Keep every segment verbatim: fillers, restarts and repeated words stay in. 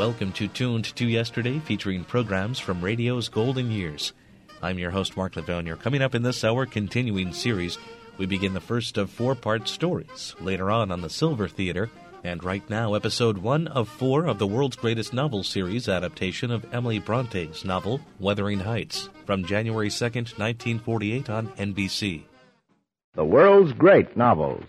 Welcome to Tuned to Yesterday, featuring programs from radio's golden years. I'm your host, Mark Lavogne. Coming up in this hour, continuing series, we begin the first of four-part stories, later on on the Silver Theater, and right now, episode one of four of the world's greatest novel series adaptation of Emily Bronte's novel, Wuthering Heights, from January second, nineteen forty-eight on N B C. The world's great novels.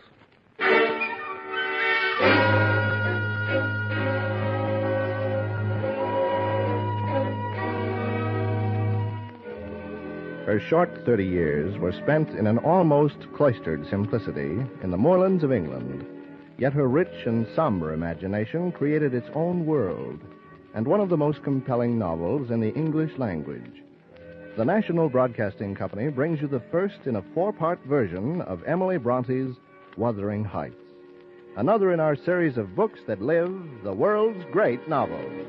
Her short thirty years were spent in an almost cloistered simplicity in the moorlands of England. Yet her rich and somber imagination created its own world, and one of the most compelling novels in the English language. The National Broadcasting Company brings you the first in a four-part version of Emily Bronte's Wuthering Heights, another in our series of books that live the world's great novels.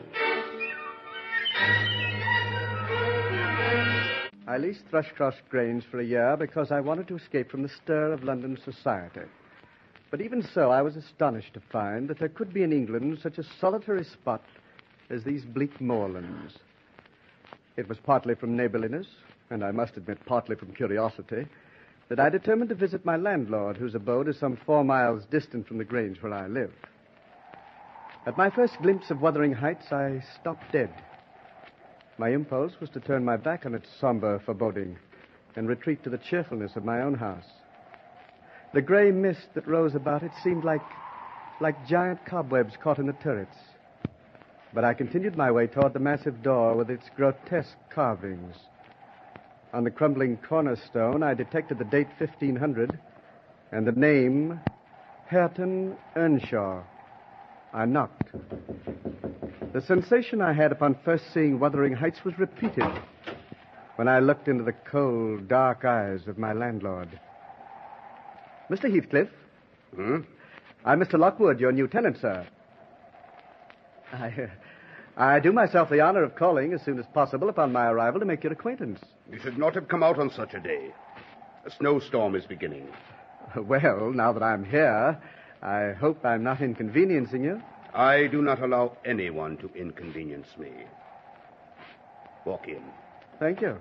I leased Thrushcross Grange for a year because I wanted to escape from the stir of London society. But even so, I was astonished to find that there could be in England such a solitary spot as these bleak moorlands. It was partly from neighborliness, and I must admit partly from curiosity, that I determined to visit my landlord, whose abode is some four miles distant from the Grange where I live. At my first glimpse of Wuthering Heights, I stopped dead. My impulse was to turn my back on its somber foreboding and retreat to the cheerfulness of my own house. The gray mist that rose about it seemed like, like giant cobwebs caught in the turrets. But I continued my way toward the massive door with its grotesque carvings. On the crumbling cornerstone, I detected the date fifteen hundred and the name Hareton Earnshaw. I knocked. The sensation I had upon first seeing Wuthering Heights was repeated when I looked into the cold, dark eyes of my landlord. Mister Heathcliff? Hmm? I'm Mister Lockwood, your new tenant, sir. I, uh, I do myself the honor of calling as soon as possible upon my arrival to make your acquaintance. You should not have come out on such a day. A snowstorm is beginning. Well, now that I'm here, I hope I'm not inconveniencing you. I do not allow anyone to inconvenience me. Walk in. Thank you.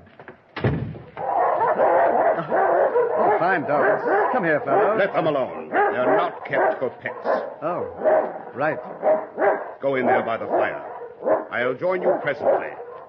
Oh, fine dogs. Come here, fellow. Let them alone. They're not kept for pets. Oh, right. Go in there by the fire. I'll join you presently.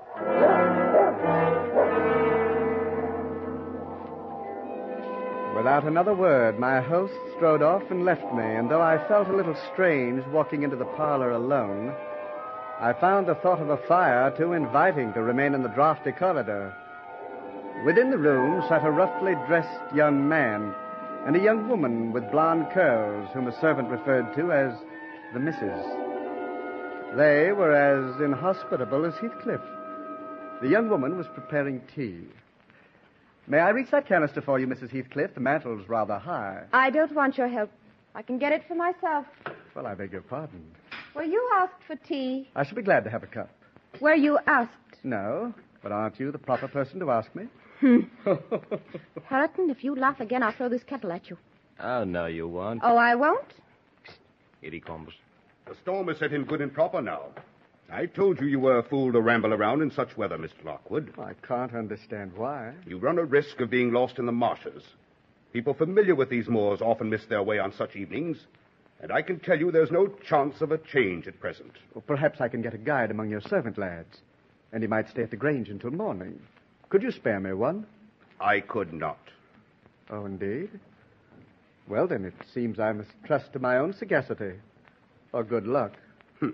Without another word, my host strode off and left me, and though I felt a little strange walking into the parlor alone, I found the thought of a fire too inviting to remain in the draughty corridor. Within the room sat a roughly dressed young man and a young woman with blonde curls whom a servant referred to as the Missus They were as inhospitable as Heathcliff. The young woman was preparing tea. May I reach that canister for you, Missus Heathcliff? The mantle's rather high. I don't want your help. I can get it for myself. Well, I beg your pardon. Were you asked for tea? I shall be glad to have a cup. Were you asked? No, but aren't you the proper person to ask me? Hmm. Hareton, if you laugh again, I'll throw this kettle at you. Oh, no, you won't. Oh, I won't? Here he comes. The storm is set in good and proper now. I told you you were a fool to ramble around in such weather, Mister Lockwood. I can't understand why. You run a risk of being lost in the marshes. People familiar with these moors often miss their way on such evenings, and I can tell you there's no chance of a change at present. Well, perhaps I can get a guide among your servant lads, and he might stay at the Grange until morning. Could you spare me one? I could not. Oh, indeed? Well, then, it seems I must trust to my own sagacity. Or good luck. Hmm.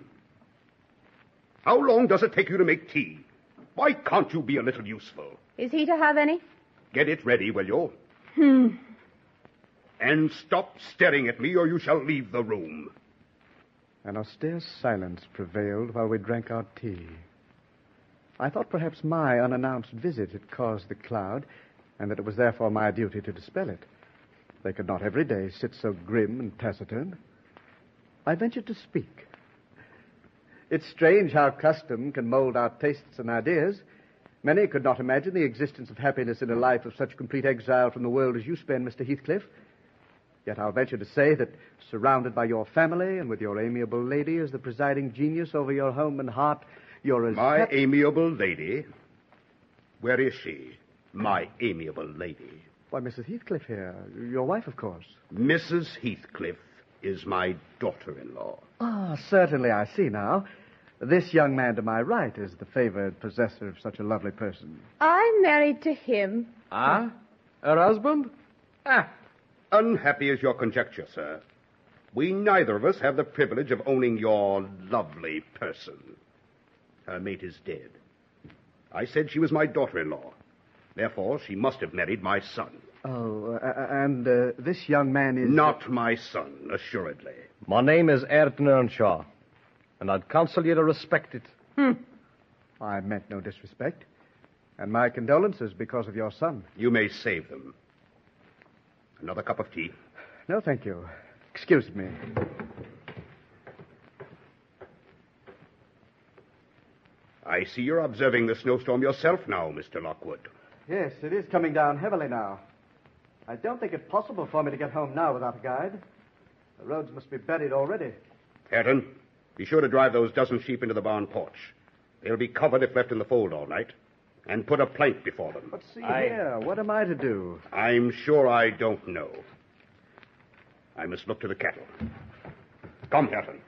How long does it take you to make tea? Why can't you be a little useful? Is he to have any? Get it ready, will you? Hmm. And stop staring at me, or you shall leave the room. An austere silence prevailed while we drank our tea. I thought perhaps my unannounced visit had caused the cloud, and that it was therefore my duty to dispel it. They could not every day sit so grim and taciturn. I ventured to speak. It's strange how custom can mold our tastes and ideas. Many could not imagine the existence of happiness in a life of such complete exile from the world as you spend, Mister Heathcliff. Yet I'll venture to say that, surrounded by your family and with your amiable lady as the presiding genius over your home and heart, you're as... My hap- amiable lady? Where is she? My amiable lady. Why, Missus Heathcliff here. Your wife, of course. Missus Heathcliff is my daughter-in-law. Ah, certainly, I see now. This young man to my right is the favored possessor of such a lovely person. I'm married to him. Ah? Her husband? Ah. Unhappy is your conjecture, sir. We neither of us have the privilege of owning your lovely person. Her mate is dead. I said she was my daughter-in-law. Therefore, she must have married my son. Oh, uh, and uh, this young man is... Not my son, assuredly. My name is Ayrton Earnshaw, and I'd counsel you to respect it. Hmm. I meant no disrespect. And my condolences because of your son. You may save them. Another cup of tea? No, thank you. Excuse me. I see you're observing the snowstorm yourself now, Mister Lockwood. Yes, it is coming down heavily now. I don't think it's possible for me to get home now without a guide. The roads must be buried already. Hareton, be sure to drive those dozen sheep into the barn porch. They'll be covered if left in the fold all night. And put a plank before them. But see I... here, what am I to do? I'm sure I don't know. I must look to the cattle. Come, Hareton.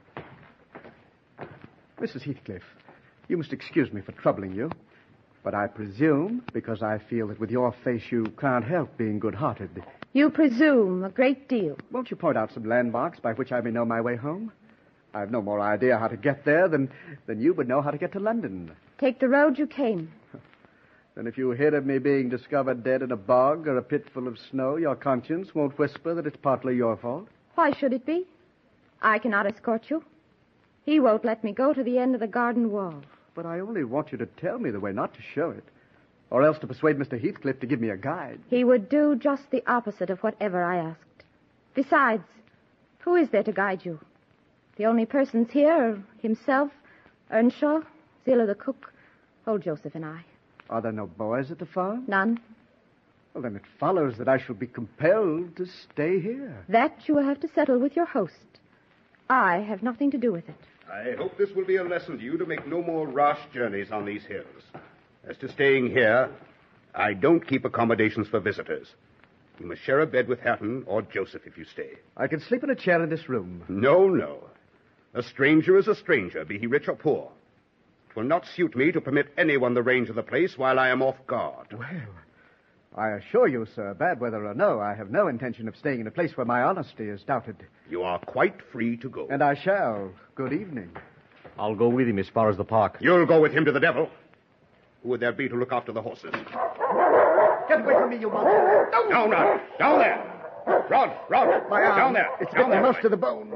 Missus Heathcliff, you must excuse me for troubling you, but I presume, because I feel that with your face you can't help being good-hearted. You presume a great deal. Won't you point out some landmarks by which I may know my way home? I've no more idea how to get there than, than you would know how to get to London. Take the road you came. Then if you hear of me being discovered dead in a bog or a pit full of snow, your conscience won't whisper that it's partly your fault? Why should it be? I cannot escort you. He won't let me go to the end of the garden wall. But I only want you to tell me the way, not to show it. Or else to persuade Mister Heathcliff to give me a guide. He would do just the opposite of whatever I asked. Besides, who is there to guide you? The only persons here are himself, Earnshaw, Zillah the cook, old Joseph and I. Are there no boys at the farm? None. Well, then it follows that I shall be compelled to stay here. That you will have to settle with your host. I have nothing to do with it. I hope this will be a lesson to you to make no more rash journeys on these hills. As to staying here, I don't keep accommodations for visitors. You must share a bed with Hatton or Joseph if you stay. I can sleep in a chair in this room. No, no. A stranger is a stranger, be he rich or poor. It will not suit me to permit anyone the range of the place while I am off guard. Well, I assure you, sir, bad weather or no, I have no intention of staying in a place where my honesty is doubted. You are quite free to go. And I shall. Good evening. I'll go with him as far as the park. You'll go with him to the devil. Who would there be to look after the horses? Get away from me, you monster. Down, Rod. Down there. Rod, Rod. My arm. Down there. It's down bitten there. most to the bone.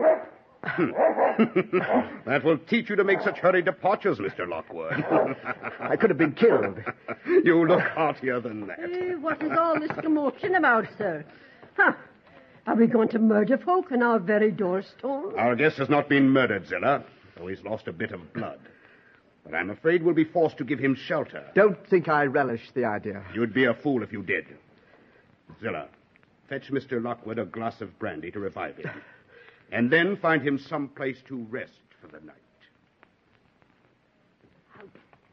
That will teach you to make such hurried departures, Mister Lockwood. I could have been killed. You look heartier than that. Eh, what is all this commotion about, sir? Huh. Are we going to murder folk on our very doorstone? Our guest has not been murdered, Zillah, though he's lost a bit of blood. But I'm afraid we'll be forced to give him shelter. Don't think I relish the idea. You'd be a fool if you did. Zillah, fetch Mister Lockwood a glass of brandy to revive him. And then find him some place to rest for the night. How,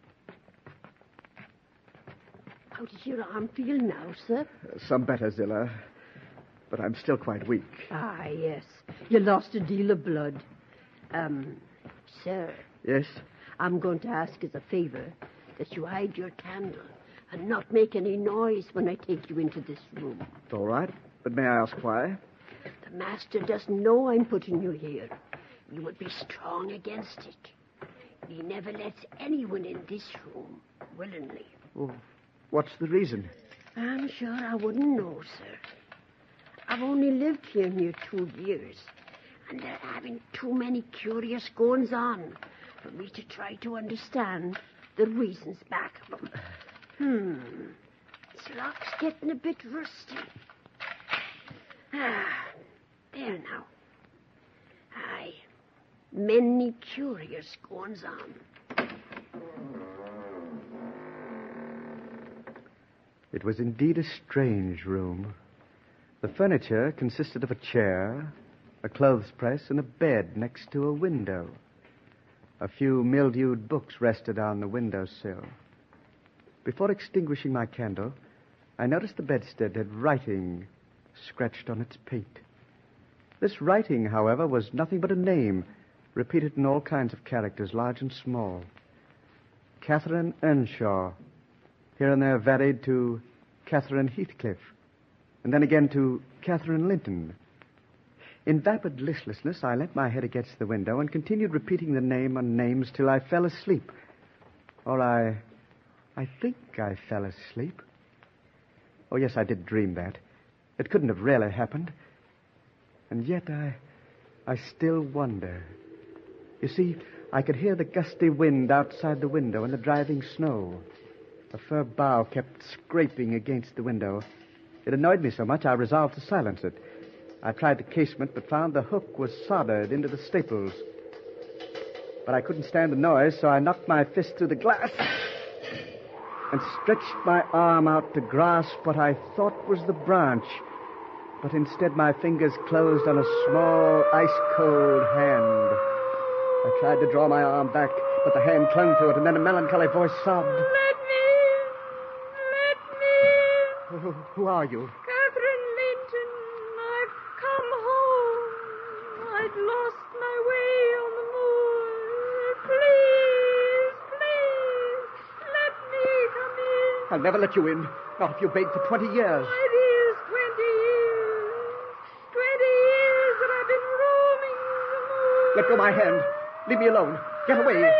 how does your arm feel now, sir? Uh, some better, Zillah. But I'm still quite weak. Ah, yes. You lost a deal of blood. Um, sir, Yes? I'm going to ask as a favor that you hide your candle and not make any noise when I take you into this room. All right. But may I ask why? The master doesn't know I'm putting you here. You would be strong against it. He never lets anyone in this room willingly. Oh, what's the reason? I'm sure I wouldn't know, sir. I've only lived here near two years, and they're having too many curious goings on for me to try to understand the reasons back of them. Hmm. This lock's getting a bit rusty. Ah, there now. Aye. Many curious goings on. It was indeed a strange room. The furniture consisted of a chair, a clothes press, and a bed next to a window. A few mildewed books rested on the windowsill. Before extinguishing my candle, I noticed the bedstead had writing scratched on its paint. This writing, however, was nothing but a name, repeated in all kinds of characters, large and small. Catherine Earnshaw, here and there varied to Catherine Heathcliff, and then again to Catherine Linton. In vapid listlessness, I leant my head against the window and continued repeating the name and names till I fell asleep. Or I... I think I fell asleep. Oh, yes, I did dream that. It couldn't have really happened. And yet I... I still wonder. You see, I could hear the gusty wind outside the window and the driving snow. A fir bough kept scraping against the window. It annoyed me so much I resolved to silence it. I tried the casement, but found the hook was soldered into the staples. But I couldn't stand the noise, so I knocked my fist through the glass and stretched my arm out to grasp what I thought was the branch. But instead my fingers closed on a small, ice-cold hand. I tried to draw my arm back, but the hand clung to it, and then a melancholy voice sobbed. Let me! Let me! Who, who are you? Catherine Linton, I've come home. I'd lost my way on the moor. Please, please, let me come in. I'll never let you in. Not if you begged for twenty years. It is twenty years. Twenty years that I've been roaming the moor. Let go my hand. Leave me alone. Get away.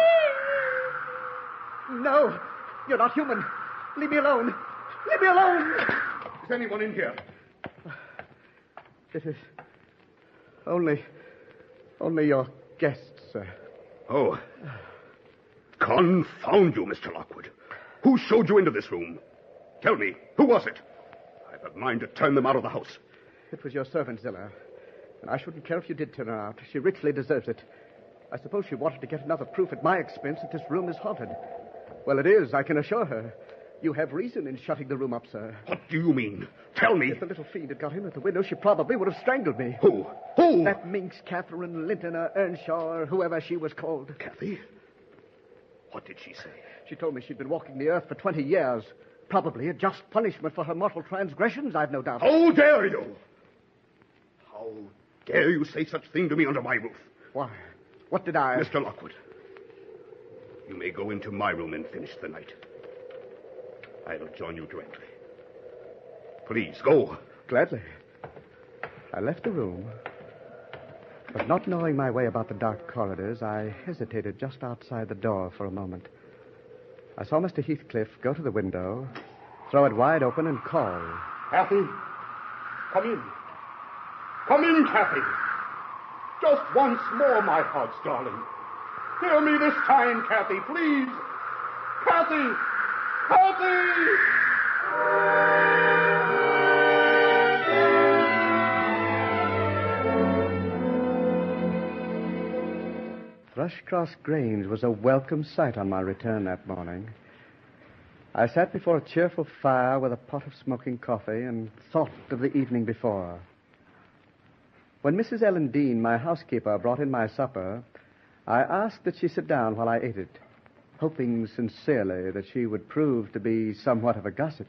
No, you're not human. Leave me alone. Leave me alone. Is anyone in here? It is only, only your guests, sir. Oh. Confound you, Mister Lockwood. Who showed you into this room? Tell me, who was it? I've a mind to turn them out of the house. It was your servant, Zilla. And I shouldn't care if you did turn her out. She richly deserves it. I suppose she wanted to get another proof at my expense that this room is haunted. Well, it is, I can assure her. You have reason in shutting the room up, sir. What do you mean? Tell me. If the little fiend had got in at the window, she probably would have strangled me. Who? Who? That minx Catherine Linton or Earnshaw, or whoever she was called. Kathy? What did she say? She told me she'd been walking the earth for twenty years. Probably a just punishment for her mortal transgressions, I've no doubt. How dare you? How dare you say such thing to me under my roof? Why? What did I... Mister Lockwood, you may go into my room and finish the night. I'll join you directly. Please, go. Gladly. I left the room, but not knowing my way about the dark corridors, I hesitated just outside the door for a moment. I saw Mister Heathcliff go to the window, throw it wide open, and call. Kathy, come in. Come in, Kathy. Just once more, my heart's darling. Hear me this time, Kathy, please. Kathy! Kathy! Thrushcross Grange was a welcome sight on my return that morning. I sat before a cheerful fire with a pot of smoking coffee and thought of the evening before. When Missus Ellen Dean, my housekeeper, brought in my supper, I asked that she sit down while I ate it, hoping sincerely that she would prove to be somewhat of a gossip.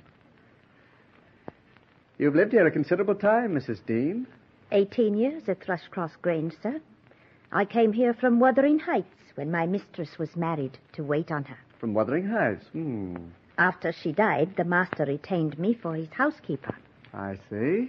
You've lived here a considerable time, Missus Dean. Eighteen years at Thrushcross Grange, sir. I came here from Wuthering Heights when my mistress was married to wait on her. From Wuthering Heights? Hmm. After she died, the master retained me for his housekeeper. I see.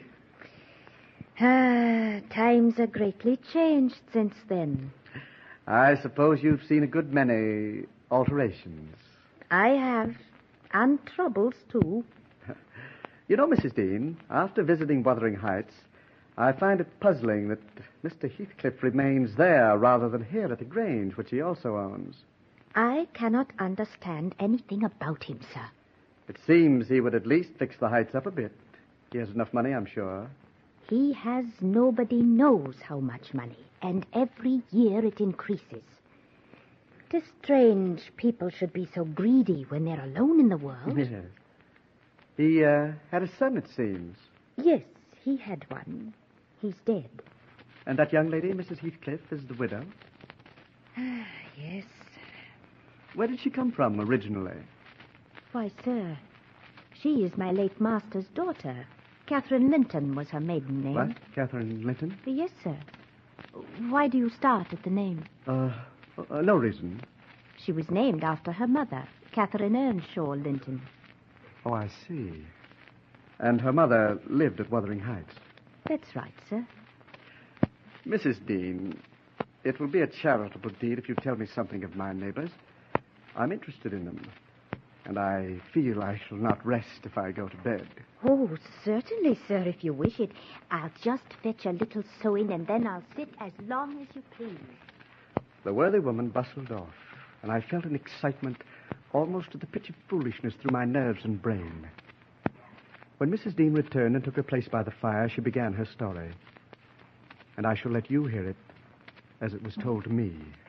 Ah, times are greatly changed since then. I suppose you've seen a good many alterations. I have. And troubles, too. You know, Missus Dean, after visiting Wuthering Heights, I find it puzzling that Mister Heathcliff remains there rather than here at the Grange, which he also owns. I cannot understand anything about him, sir. It seems he would at least fix the Heights up a bit. He has enough money, I'm sure. He has nobody knows how much money, and every year it increases. It is strange people should be so greedy when they're alone in the world. Yes. He uh, had a son, it seems. Yes, He had one. He's dead. And that young lady, Missus Heathcliff, is the widow? Ah, yes. Where did she come from originally? Why, sir, she is my late master's daughter. Catherine Linton was her maiden name. What? Catherine Linton? Yes, sir. Why do you start at the name? Uh, uh, no reason. She was named after her mother, Catherine Earnshaw Linton. Oh, I see. And her mother lived at Wuthering Heights. That's right, sir. Missus Dean, it will be a charitable deed if you tell me something of my neighbors. I'm interested in them, and I feel I shall not rest if I go to bed. Oh, certainly, sir, if you wish it. I'll just fetch a little sewing, and then I'll sit as long as you please. The worthy woman bustled off, and I felt an excitement almost to the pitch of foolishness through my nerves and brain. When Missus Dean returned and took her place by the fire, she began her story. And I shall let you hear it as it was told to me.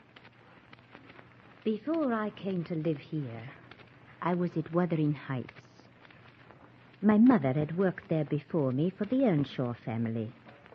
Before I came to live here, I was at Wuthering Heights. My mother had worked there before me for the Earnshaw family.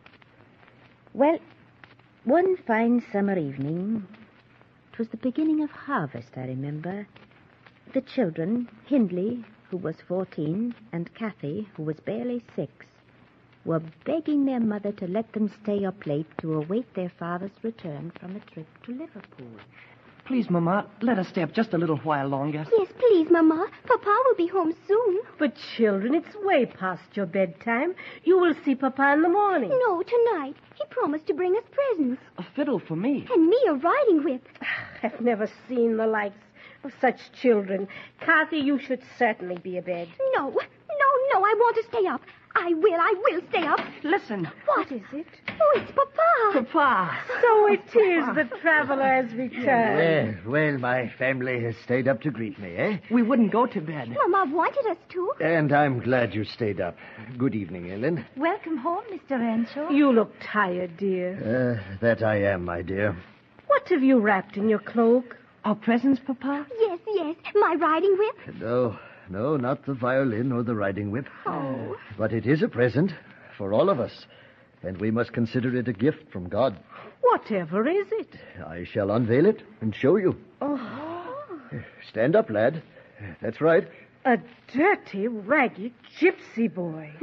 Well, one fine summer evening, it was the beginning of harvest, I remember. The children, Hindley, who was fourteen, and Kathy, who was barely six, were begging their mother to let them stay up late to await their father's return from a trip to Liverpool. Please, Mama, let us stay up just a little while longer. Yes, please, Mama. Papa will be home soon. But, children, it's way past your bedtime. You will see Papa in the morning. No, tonight. He promised to bring us presents. A fiddle for me. And me a riding whip. I've never seen the likes of such children. Kathy, you should certainly be abed. No, no, no, I want to stay up. I will, I will stay up. Listen. What is it? Oh, it's Papa. Papa. So it is the traveler has returned. Well, well, my family has stayed up to greet me, eh? We wouldn't go to bed. Mama wanted us to. And I'm glad you stayed up. Good evening, Ellen. Welcome home, Mister Earnshaw. You look tired, dear. Uh, that I am, my dear. What have you wrapped in your cloak? Our presents, Papa? Yes, yes, my riding whip. No, no, not the violin or the riding whip. Oh. But it is a present for all of us, and we must consider it a gift from God. Whatever is it? I shall unveil it and show you. Oh. Stand up, lad. That's right. A dirty, ragged gypsy boy.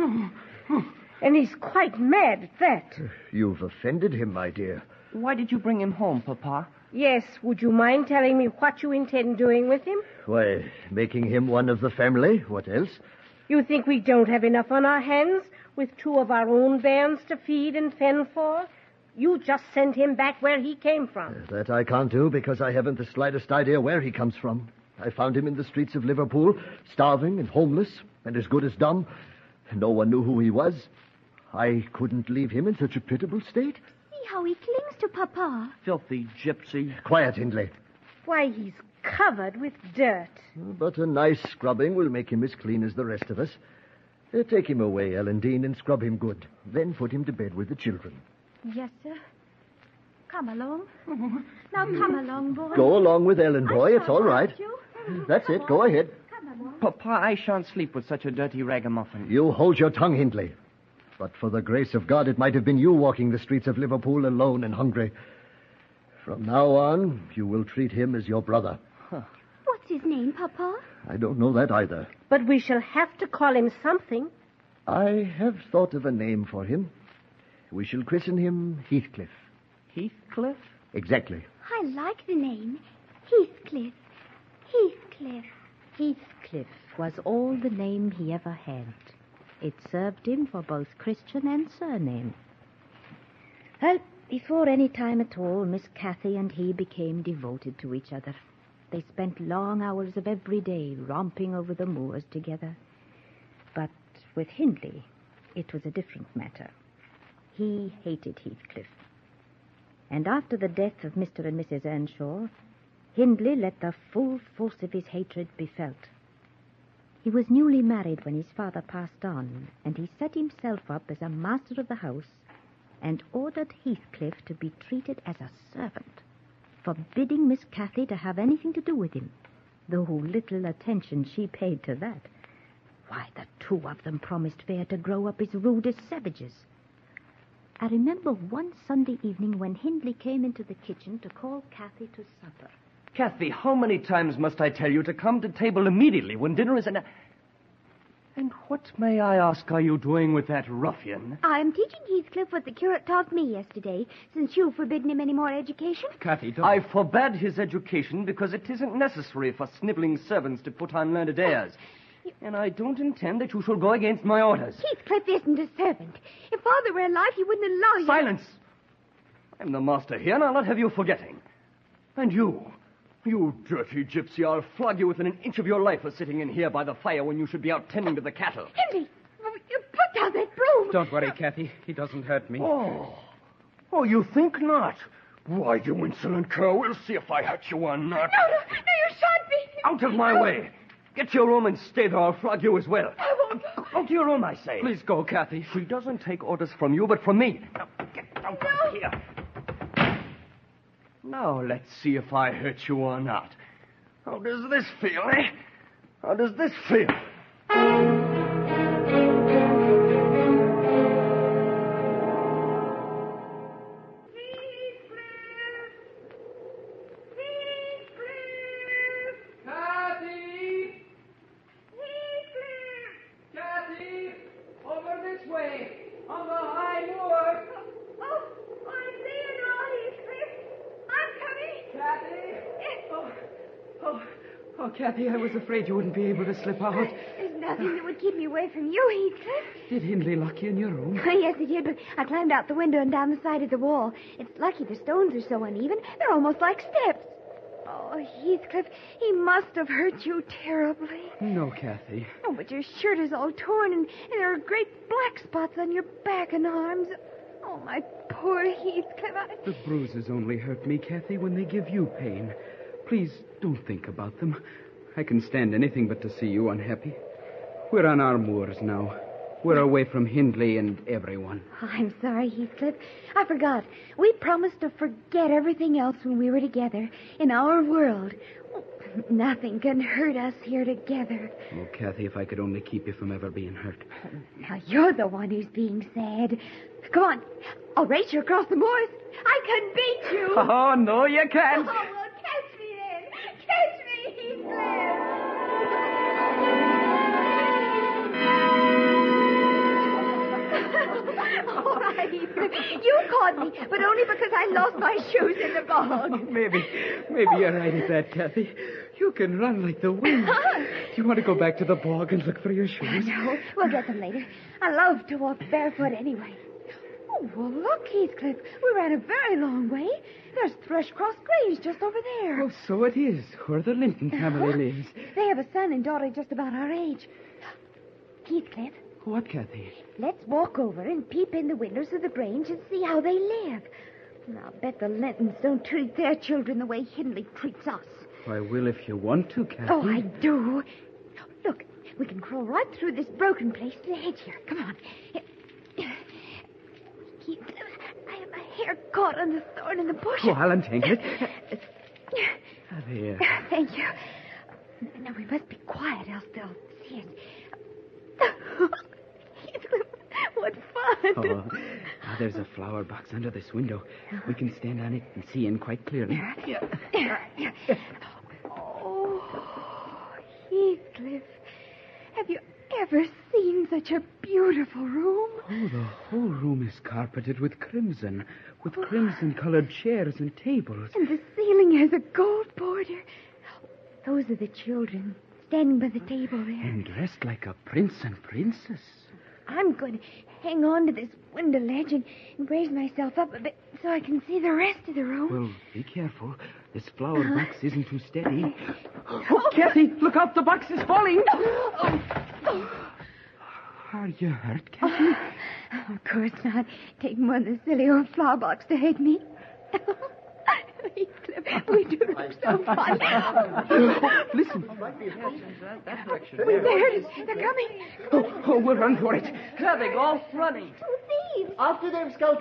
And he's quite mad at that. You've offended him, my dear. Why did you bring him home, Papa? Yes, would you mind telling me what you intend doing with him? Why, making him one of the family. What else? You think we don't have enough on our hands with two of our own bairns to feed and fend for? You just send him back where he came from. That I can't do because I haven't the slightest idea where he comes from. I found him in the streets of Liverpool, starving and homeless and as good as dumb. No one knew who he was. I couldn't leave him in such a pitiable state. See how he clings to Papa. Filthy gypsy. Quiet, Hindley. Why, he's covered with dirt. But a nice scrubbing will make him as clean as the rest of us. Uh, take him away, Ellen Dean, and scrub him good. Then put him to bed with the children. Yes, sir. Come along. Now come along, boy. Go along with Ellen, boy. It's all right. You. That's Come it. on. Go ahead. Come along. Papa, I shan't sleep with such a dirty ragamuffin. You hold your tongue, Hindley. But for the grace of God, it might have been you walking the streets of Liverpool alone and hungry. From now on, you will treat him as your brother. What's his name, Papa? I don't know that either. But we shall have to call him something. I have thought of a name for him. We shall christen him Heathcliff. Heathcliff? Exactly. I like the name. Heathcliff. Heathcliff. Heathcliff was all the name he ever had. It served him for both Christian and surname. Well, before any time at all, Miss Cathy and he became devoted to each other. They spent long hours of every day romping over the moors together. But with Hindley, it was a different matter. He hated Heathcliff. And after the death of Mister and Missus Earnshaw, Hindley let the full force of his hatred be felt. He was newly married when his father passed on, and he set himself up as a master of the house and ordered Heathcliff to be treated as a servant, forbidding Miss Cathy to have anything to do with him, though little attention she paid to that. Why, the two of them promised fair to grow up as rude as savages. I remember one Sunday evening when Hindley came into the kitchen to call Kathy to supper. Kathy, how many times must I tell you to come to table immediately when dinner is in... And what, may I ask, are you doing with that ruffian? I'm teaching Heathcliff what the curate taught me yesterday, since you've forbidden him any more education. Kathy, don't... I forbade his education because it isn't necessary for snivelling servants to put on learned airs. You... And I don't intend that you shall go against my orders. Heathcliff isn't a servant. If Father were alive, he wouldn't allow you... Silence! I'm the master here, and I'll not have you forgetting. And you... You dirty gypsy, I'll flog you within an inch of your life for sitting in here by the fire when you should be out tending to the cattle. Henry, you put down that broom. Don't worry, Kathy. He doesn't hurt me. Oh. Oh, you think not? Why, you insolent cur, we'll see if I hurt you or not. No, no, no, you shan't be. Out of my way. Get to your room and stay there. I'll flog you as well. I won't. Go to your room, I say. Please go, Kathy. She doesn't take orders from you, but from me. Now, get out no. of here. Now, let's see if I hurt you or not. How does this feel, eh? How does this feel? Kathy, I was afraid you wouldn't be able to slip out. There's nothing that would keep me away from you, Heathcliff. Did Hindley lock you in your room? Yes, he did, but I climbed out the window and down the side of the wall. It's lucky the stones are so uneven. They're almost like steps. Oh, Heathcliff, he must have hurt you terribly. No, Kathy. Oh, but your shirt is all torn, and, and there are great black spots on your back and arms. Oh, my poor Heathcliff. I... The bruises only hurt me, Kathy, when they give you pain. Please, don't think about them. I can stand anything but to see you unhappy. We're on our moors now. We're away from Hindley and everyone. Oh, I'm sorry, Heathcliff. I forgot. We promised to forget everything else when we were together in our world. Oh, nothing can hurt us here together. Oh, Kathy, if I could only keep you from ever being hurt. Now, you're the one who's being sad. Come on. I'll race you across the moors. I can beat you. Oh, no, you can't. Oh, well, catch me then. Catch me, Heathcliff. All right, Heathcliff. You caught me, but only because I lost my shoes in the bog. Maybe, maybe you're right at that, Kathy. You can run like the wind. Do you want to go back to the bog and look for your shoes? No, we'll get them later. I love to walk barefoot anyway. Oh, well, look, Heathcliff. We ran a very long way. There's Thrushcross Grange just over there. Oh, so it is, where the Linton family lives. They have a son and daughter just about our age. Heathcliff. What, Kathy? Let's walk over and peep in the windows of the Grange and see how they live. And I'll bet the Lintons don't treat their children the way Hindley treats us. I will if you want to, Kathy. Oh, I do. Look, we can crawl right through this broken place to the hedge here. Come on. Keep, I have my hair caught on the thorn in the bush. Oh, I'll untangle it. There. Thank you. Now, we must be quiet, else they'll see us. What fun. Oh, oh, there's a flower box under this window. We can stand on it and see in quite clearly. Oh, Heathcliff, have you ever seen such a beautiful room? Oh, the whole room is carpeted with crimson, with crimson-colored chairs and tables. And the ceiling has a gold border. Those are the children standing by the table there. And dressed like a prince and princess. I'm going to hang on to this window ledge and, and raise myself up a bit so I can see the rest of the room. Well, be careful. This flower uh-huh. box isn't too steady. Oh, Kathy, look out. The box is falling. Oh. Oh. Are you hurt, Kathy? Oh, of course not. Take more than the silly old flower box to hurt me. Heathcliff, we do look so funny. Listen. We heard it. They're coming. Oh, oh, we'll run for it. There they go, running. Two thieves. After them, Skulker.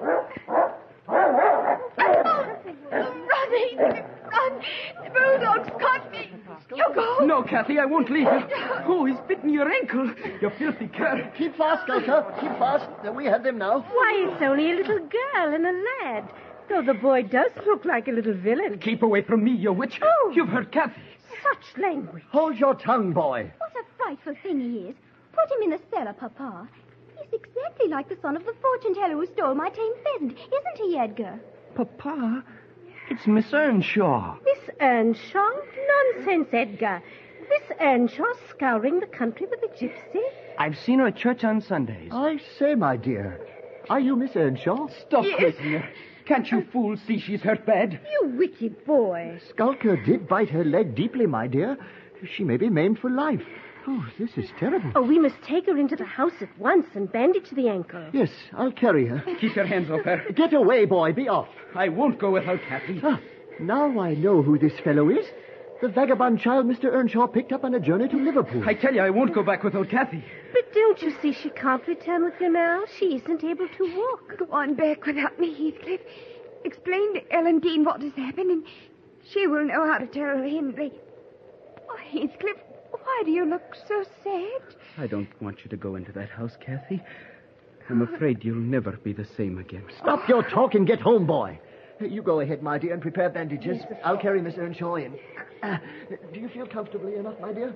Oh, run, Heathcliff, run. The bulldog's caught me. You go. No, Kathy, I won't leave you. Oh, he's bitten your ankle. You filthy cur. Keep fast, Skulker. Keep fast. We have them now. Why, it's only a little girl and a lad. Though the boy does look like a little villain. Keep away from me, you witch. Oh. You've hurt Kathy. Such language. Hold your tongue, boy. What a frightful thing he is. Put him in the cellar, Papa. He's exactly like the son of the fortune teller who stole my tame pheasant, isn't he, Edgar? Papa, it's Miss Earnshaw. Miss Earnshaw? Nonsense, Edgar. Miss Earnshaw scouring the country with a gypsy? I've seen her at church on Sundays. I say, my dear, are you Miss Earnshaw? Stop quizzing her. Can't you fools see she's hurt bad? You wicked boy. Skulker did bite her leg deeply, my dear. She may be maimed for life. Oh, this is terrible. Oh, we must take her into the house at once and bandage the ankle. Yes, I'll carry her. Keep your hands off her. Get away, boy. Be off. I won't go without Kathy. Ah, now I know who this fellow is. The vagabond child Mister Earnshaw picked up on a journey to Liverpool. I tell you, I won't go back without Kathy. But don't you see she can't return with you now? She isn't able to walk. Go on back without me, Heathcliff. Explain to Ellen Dean what has happened, and she will know how to tell Henry. Oh, Heathcliff, why do you look so sad? I don't want you to go into that house, Kathy. I'm afraid you'll never be the same again. Stop your talk and get home, boy. You go ahead, my dear, and prepare bandages. I'll carry Miss Earnshaw in. Uh, do you feel comfortably enough, my dear?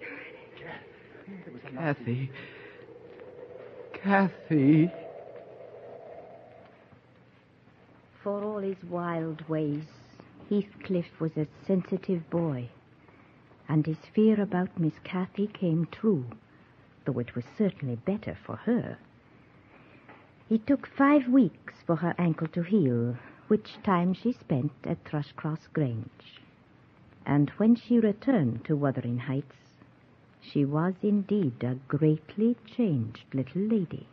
Kathy. Kathy. For all his wild ways, Heathcliff was a sensitive boy, and his fear about Miss Kathy came true, though it was certainly better for her. It took five weeks for her ankle to heal, which time she spent at Thrushcross Grange. And when she returned to Wuthering Heights, she was indeed a greatly changed little lady.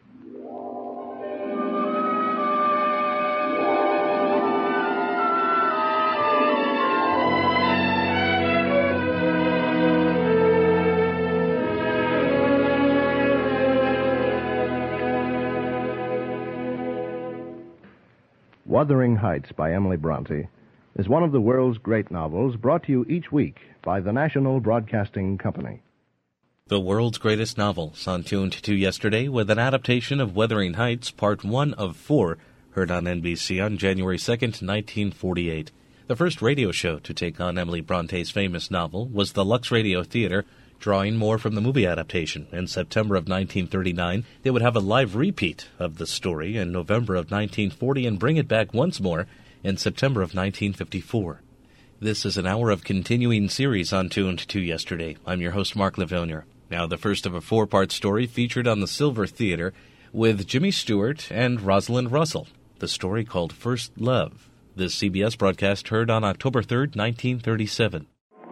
Wuthering Heights by Emily Bronte is one of the world's great novels brought to you each week by the National Broadcasting Company. The world's greatest novels on Tuned to Yesterday with an adaptation of Wuthering Heights, part one of four, heard on N B C on January second, nineteen forty-eight. The first radio show to take on Emily Bronte's famous novel was the Lux Radio Theater, drawing more from the movie adaptation. In September of nineteen thirty-nine, they would have a live repeat of the story in November of nineteen forty and bring it back once more in September of nineteen fifty-four. This is an hour of continuing series on Tuned to Yesterday. I'm your host, Mark Lavonier. Now the first of a four-part story featured on the Silver Theater with Jimmy Stewart and Rosalind Russell. The story called First Love. This C B S broadcast heard on October third, nineteen thirty-seven.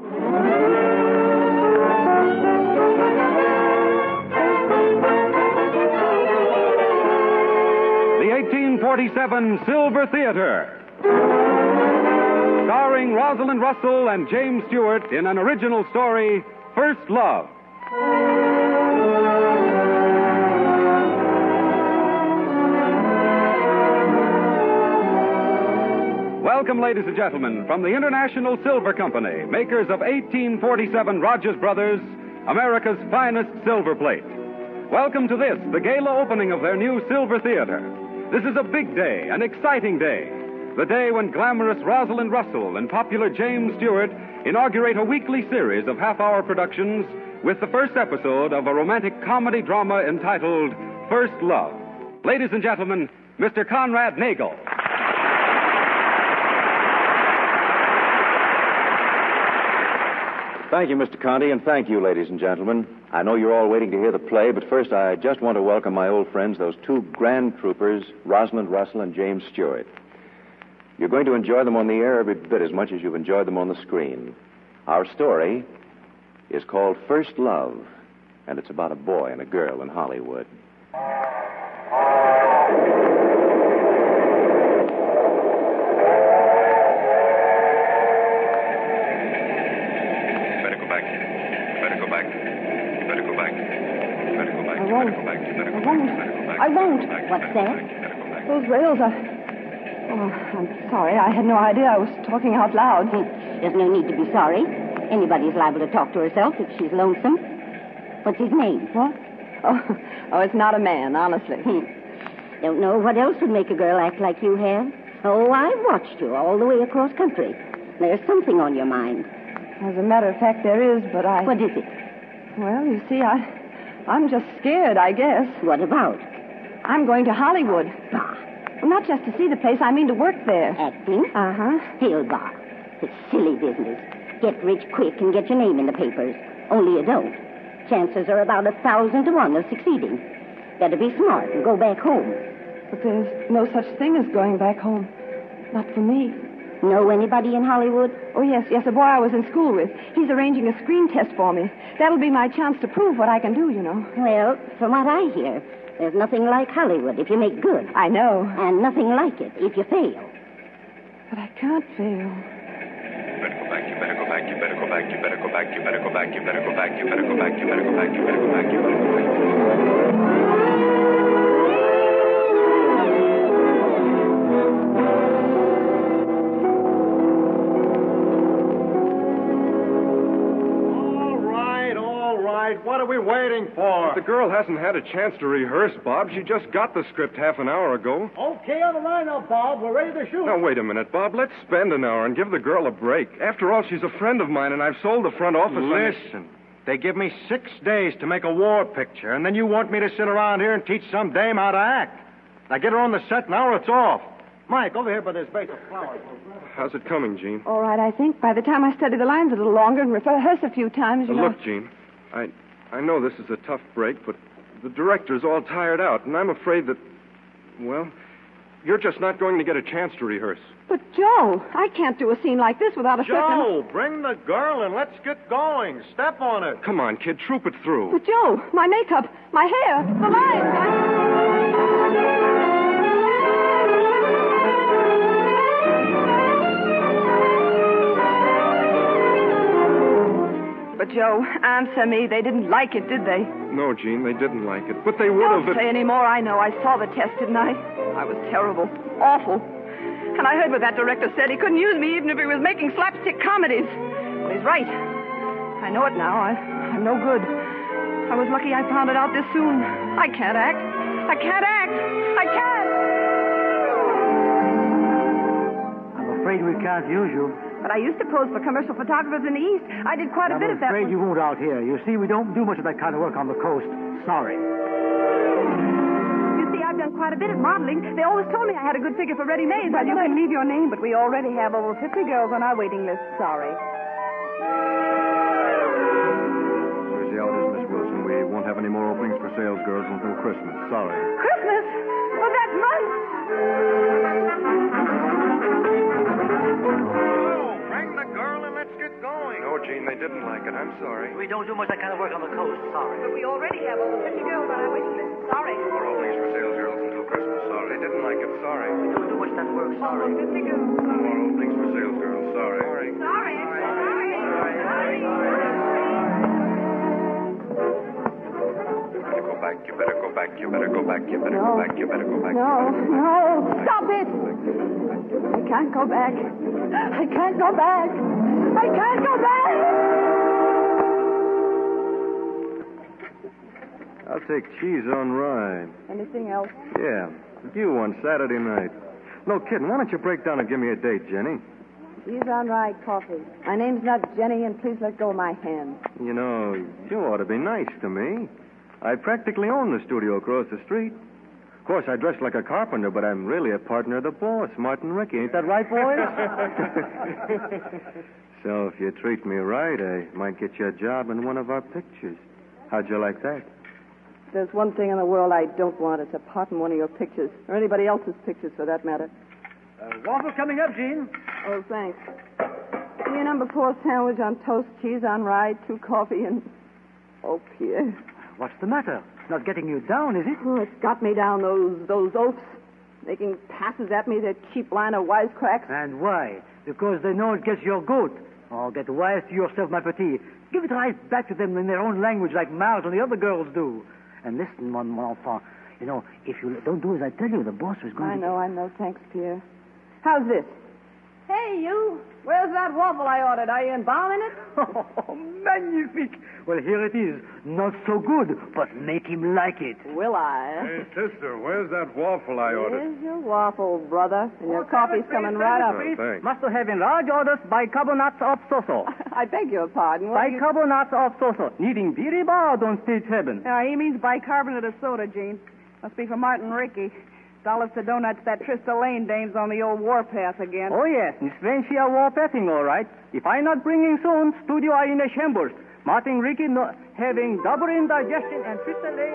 eighteen forty-seven Silver Theater, starring Rosalind Russell and James Stewart in an original story, First Love. Welcome, ladies and gentlemen, from the International Silver Company, makers of eighteen forty-seven Rogers Brothers, America's finest silver plate. Welcome to this, the gala opening of their new Silver Theater. This is a big day, an exciting day. The day when glamorous Rosalind Russell and popular James Stewart inaugurate a weekly series of half-hour productions with the first episode of a romantic comedy drama entitled First Love. Ladies and gentlemen, Mister Conrad Nagel. Thank you, Mister Conti, and thank you, ladies and gentlemen. I know you're all waiting to hear the play, but first I just want to welcome my old friends, those two grand troopers, Rosalind Russell and James Stewart. You're going to enjoy them on the air every bit as much as you've enjoyed them on the screen. Our story is called First Love, and it's about a boy and a girl in Hollywood. I won't. What's that? Those rails are... Oh, I'm sorry. I had no idea I was talking out loud. There's no need to be sorry. Anybody's liable to talk to herself if she's lonesome. What's his name? What? Oh, oh, it's not a man, honestly. Hmm. Don't know what else would make a girl act like you have. Oh, I've watched you all the way across country. There's something on your mind. As a matter of fact, there is, but I... What is it? Well, you see, I, I'm just scared, I guess. What about? I'm going to Hollywood. Bah. Well, not just to see the place, I mean to work there. Acting? Uh-huh. Hell, bah. It's silly business. Get rich quick and get your name in the papers. Only you don't. Chances are about a thousand to one of succeeding. Better be smart and go back home. But there's no such thing as going back home. Not for me. Know anybody in Hollywood? Oh, yes, yes, a boy I was in school with. He's arranging a screen test for me. That'll be my chance to prove what I can do, you know. Well, from what I hear, there's nothing like Hollywood if you make good. I know. And nothing like it if you fail. But I can't fail. You better go back, you better go back, you better go back, you better go back, you better go back, you better go back, you better go back, you better go back, you better go back. What are we waiting for? The girl hasn't had a chance to rehearse, Bob. She just got the script half an hour ago. Okay, on the line now, Bob. We're ready to shoot. Now, wait a minute, Bob. Let's spend an hour and give the girl a break. After all, she's a friend of mine, and I've sold the front office. Listen, they give me six days to make a war picture, and then you want me to sit around here and teach some dame how to act. Now, get her on the set now or it's off. Mike, over here by this vase of flowers. How's it coming, Gene? All right, I think. By the time I study the lines a little longer and rehearse a few times, you Uh, know... look, Gene, I... I know this is a tough break, but the director's all tired out, and I'm afraid that, well, you're just not going to get a chance to rehearse. But, Joe, I can't do a scene like this without a certain... Joe, bring the girl and let's get going. Step on it. Come on, kid, troop it through. But, Joe, my makeup, my hair, the lines, I... But, Joe, answer me. They didn't like it, did they? No, Gene, they didn't like it. But they would Don't have... say any more. I know. I saw the test, didn't I? I was terrible. Awful. And I heard what that director said. He couldn't use me even if he was making slapstick comedies. Well, he's right. I know it now. I, I'm no good. I was lucky I found it out this soon. I can't act. I can't act. I can't. I'm afraid we can't use you. But I used to pose for commercial photographers in the East. I did quite a I'm bit of that. I'm afraid you won't out here. You see, we don't do much of that kind of work on the coast. Sorry. You see, I've done quite a bit of modeling. They always told me I had a good figure for ready-made. Well, you can leave your name, but we already have over fifty girls on our waiting list. Sorry. Sorry, see how it is, Miss Wilson. We won't have any more openings for sales girls until Christmas. Sorry. Christmas? Well, that's months. No, Gene, they didn't like it. I'm sorry. We don't do much that kind of work on the coast. Sorry. But we already have over fifty girls on our waiting list. Sorry. More openings for sales girls until Christmas. Sorry. They didn't like it. Sorry. We don't do much that work. Sorry. Over fifty girls. More openings for sales girls. Sorry. Sorry. Sorry. Sorry. Sorry. You better go back. You better go back. You better go back. You better No. go back. You better go back. No, no. Stop it. I can't go back. I can't go back. I can't go back. I'll take cheese on rye. Anything else? Yeah. You on Saturday night. No kidding. Why don't you break down and give me a date, Jenny? Cheese on rye coffee. My name's not Jenny, and please let go of my hand. You know, you ought to be nice to me. I practically own the studio across the street. Of course, I dress like a carpenter, but I'm really a partner of the boss, Martin Rickey. Ain't that right, boys? So if you treat me right, I might get you a job in one of our pictures. How'd you like that? There's one thing in the world I don't want. It's a part in one of your pictures, or anybody else's pictures, for that matter. Uh, waffle coming up, Gene. Oh, thanks. Give me a number four sandwich on toast, cheese on rye, two coffee, and... Oh, Pierre. What's the matter? It's not getting you down, is it? Oh, it's got me down, those those oafs. Making passes at me, that cheap line of wisecracks. And why? Because they know it gets your goat. Oh, get wise to yourself, my petit. Give it right back to them in their own language like Miles and the other girls do. And listen, mon, mon enfant, you know, if you don't do as I tell you, the boss is going I to... know, I know. Thanks, Pierre. How's this? Hey, you. Where's that waffle I ordered? Are you embalming it? Oh, magnifique. Well, here it is. Not so good, but make him like it. Will I? Hey, sister, where's that waffle I ordered? Here's your waffle, brother. And your coffee's coming right up. Oh, thanks. Must have in large orders bicarbonate of soso. I beg your pardon. What do you... Bicarbonate of soso. Needing very bad on stage heaven. Uh, he means bicarbonate of soda, Gene. Must be for Martin Ricky. Dollars to donuts, that Trista Lane dame's on the old warpath again. Oh, yes. Miss Francia warpathing, all right. If I not bringing soon, studio are in a shambles. Martin Ricky no, having double indigestion and Trista Lane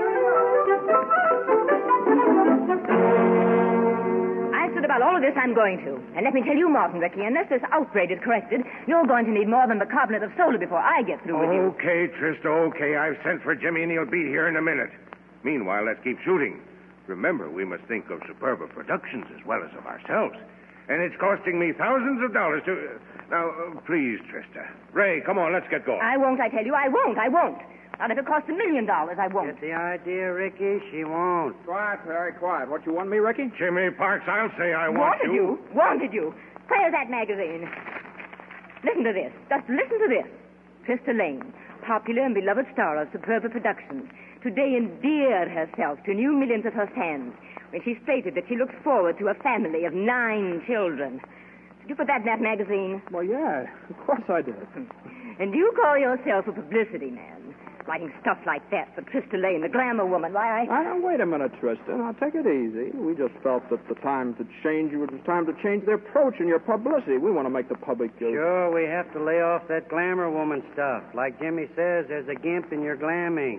I said about all of this I'm going to. And let me tell you, Martin Ricky, unless this outrage is corrected, you're going to need more than bicarbonate of soda before I get through with you. Okay, Trista, okay. I've sent for Jimmy and he'll be here in a minute. Meanwhile, let's keep shooting. Remember, we must think of Superba Productions as well as of ourselves. And it's costing me thousands of dollars to... Now, uh, please, Trista. Ray, come on, let's get going. I won't, I tell you. I won't, I won't. Not if it costs a million dollars, I won't. Get the idea, Ricky? She won't. Quiet, Perry, quiet. What you want me, Ricky? Jimmy Parks, I'll say I want Wanted you. Wanted you. Where's that magazine? Listen to this. Just listen to this. Trista Lane, popular and beloved star of Superba Productions, today endeared herself to new millions of her fans when she stated that she looks forward to a family of nine children. Did you put that in that magazine? Well, yeah, of course I did. And you call yourself a publicity man, writing stuff like that for Trista Lane, the glamour woman. Why, I... Now, wait a minute, Trista. Now, take it easy. We just felt that the time to change, it was time to change the approach in your publicity. We want to make the public... Uh... Sure, we have to lay off that glamour woman stuff. Like Jimmy says, there's a gimp in your glamming.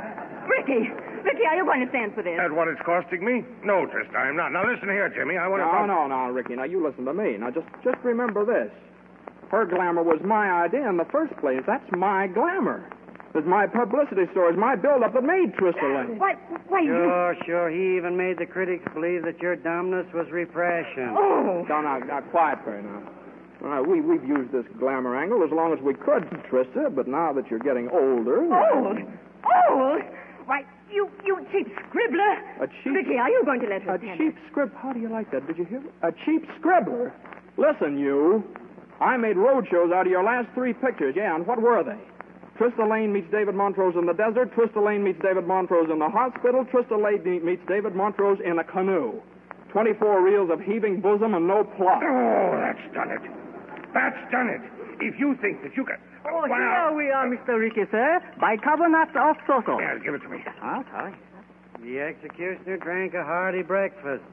Ricky! Ricky, are you going to stand for this? That's what it's costing me? No, Trista, I'm not. Now, listen here, Jimmy. I want to... No, talk... no, no, Ricky. Now, you listen to me. Now, just, just remember this. Her glamour was my idea in the first place. That's my glamour. It's my publicity story. It's my build-up that made Trista Lane. Why, why Sure, sure. He even made the critics believe that your dumbness was repression. Oh! Now, now, now, quiet, Perry, now. All right, we, we've used this glamour angle as long as we could, Trista, but now that you're getting older... Old? Old? Why, you, you cheap scribbler. A cheap... Ricky, are you going to let her A stand cheap scrib... How do you like that? Did you hear me? A cheap scribbler? Listen, you. I made roadshows out of your last three pictures, yeah, and what were they? Trista Lane meets David Montrose in the desert. Trista Lane meets David Montrose in the hospital. Trista Lane meets David Montrose in a canoe. Twenty-four reels of heaving bosom and no plot. Oh, that's done it. That's done it. If you think that you can... Oh, wow. here we are, Mister Ricky, sir. Bicarbonate of soso. Yeah, give it to me. Okay. The executioner drank a hearty breakfast.